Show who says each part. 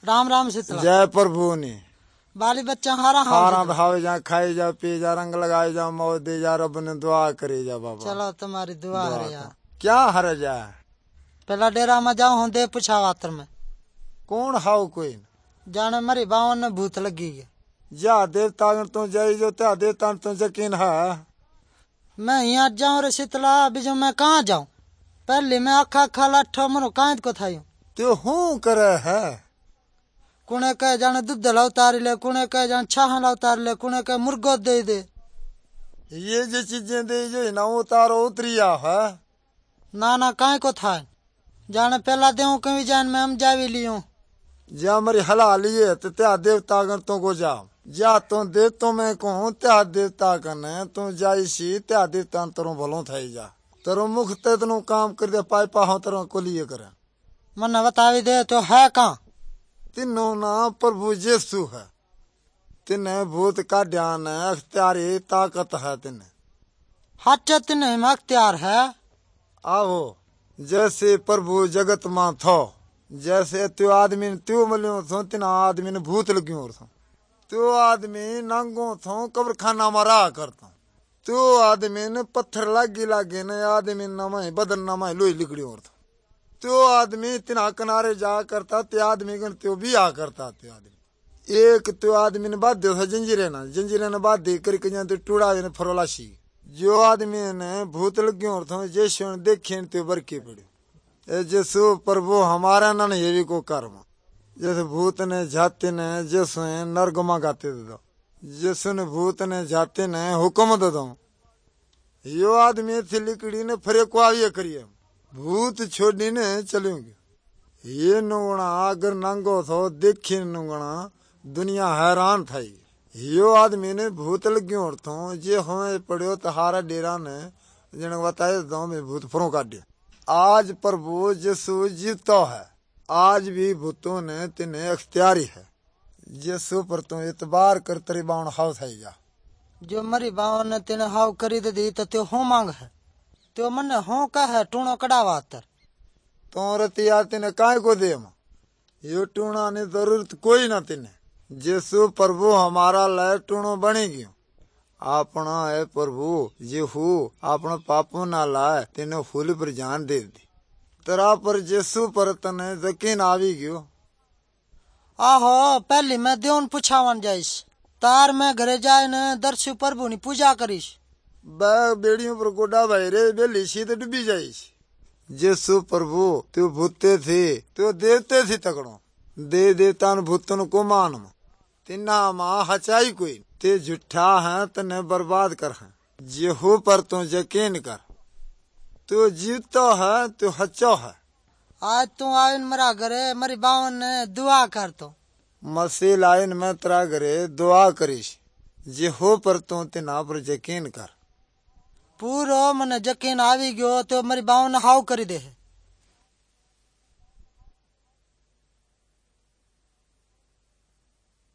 Speaker 1: राम राम शीतला।
Speaker 2: जय प्रभु ने
Speaker 1: बाली बच्चा हारा
Speaker 2: हारा भावे जा, खाए जा, पी जा, रंग लगाए जा, मौज दे जा, रब ने दुआ करे जा बाबा।
Speaker 1: चलो तुम्हारी दुआ है यार।
Speaker 2: क्या हर जा
Speaker 1: पहला डेरा में जाऊं हूं दे पुछावातर में
Speaker 2: कौन हाउ कोई
Speaker 1: जाने मरी बावन ने भूत लगी है।
Speaker 2: जा देवता तो जाई जो त्या देवता तो यकीन है।
Speaker 1: मैं यहाँ जाऊं रे शीतला, अभी जो मैं कहाँ जाऊं? पहले मैं अखा अखा लाठो मरो कांत को थायूं
Speaker 2: तो हूँ करे है।
Speaker 1: कुने कहे जाने दूध ला उतार ले, कुने कहे जाने छाह ला उतार ले, कुने कहे मुर्गो दे दे।
Speaker 2: ये जो चीजें दे जो ना उतारो उतरिया है
Speaker 1: ना ना काहे को था जाने पहला देऊं कहीं जान में हम जावी लियो
Speaker 2: जा मरी हला लिए तो त्या देवता गण तो को जा जा तो दे तो मैं कहूँ त्या देवता कने तू जाइसी त्या देवता तरो भलो थाई जा तरो मुख ते तनु काम कर दे पाई पाहो तरो को लिए करे
Speaker 1: मन बतावी दे तो है कहाँ?
Speaker 2: तिनो ना प्रभु यीशु है। तिने भूत का ध्यान है, अख्तियारी ताकत है तिने।
Speaker 1: हच्चत नहीं में अख्तियार है।
Speaker 2: आओ जैसे प्रभु जगत मां थो जैसे त्यो आदमी त्यो मलियो थो तिना आदमी ने भूत लगियो और थो त्यो आदमी नंगो थो कब्र खाना में रहा करता त्यो आदमी ने पत्थर लागी लागे ने आदमी नमाय बदन नमाय लोई लिगड़ियो और थो त्यो आदमी तिना किनारे जा करता त्यो आदमी गण त्यो भी आ करता त्यो आदमी एक त्यो आदमी ने बाध्य था जंजीरे ने बाध्य करके तो टूड़ा ने फरोलाशी जो आदमी ने भूत लगियो और थो जैसे देखे त्यो बरके पड़े जैसु प्रभु हमारा न ये भी को कर्म जैसे भूत ने जाते ने जैसु नरगमा गाते दे दो जैसु ने भूत ने जाते ने हुक्म दे दो यो आदमी थी लिकड़ी ने फरे को आविया करिए भूत छोड़ी ने चलेंगे ये नुगना अगर नंगो थो देखी नुगना दुनिया हैरान थाई यो आदमी ने भूत लगियो और थो जे हमें पड़ियो तहारा डेरा ने जन बताए दो में भूत फरों काट दिया। आज प्रभु यीशु जीवतो है, आज भी भूतों ने तिन्हें अख्तियारी है। यीशु पर तो इतबार कर तरी बावन हाउ थाई जा
Speaker 1: जो मरी बावन ने तिने हाउ करी दे दी तो त्यो हो मांग है त्यो मन हो का है टूणो कड़ावातर
Speaker 2: तो रतिया तिने काय को दे यो टूणा ने जरूरत कोई ना तिने यीशु प्रभु हमारा लय टूणो बनेगी अपना है प्रभु जेहू अपना पापों ना लाए तिने फूल पर जान दे दी तेरा पर यीशु पर तने यकीन आवी गयो।
Speaker 1: आहो पहली मैं देवन पुछावन जाइस तार मैं घरे जाए न दर्शु प्रभु नी पूजा करीश
Speaker 2: बेड़ियों पर गोडा भाई रे बेली सी तो डूबी जाइस। यीशु प्रभु तू भूते थे तू देवते थी तकड़ो दे देवता भूतन को मान तिना मां हचाई कोई ते झूठा है तने बर्बाद कर है जेहू पर तू यकीन कर तू जीवतो है तू हचो है।
Speaker 1: आज तू आइन मरा घरे मरी बावन ने दुआ कर तो
Speaker 2: मसीह लाइन में तेरा घरे दुआ करीश जेहू पर तू तिना पर यकीन कर
Speaker 1: पूरो मन यकीन आवी गयो तो मरी बावन हाउ करी दे है।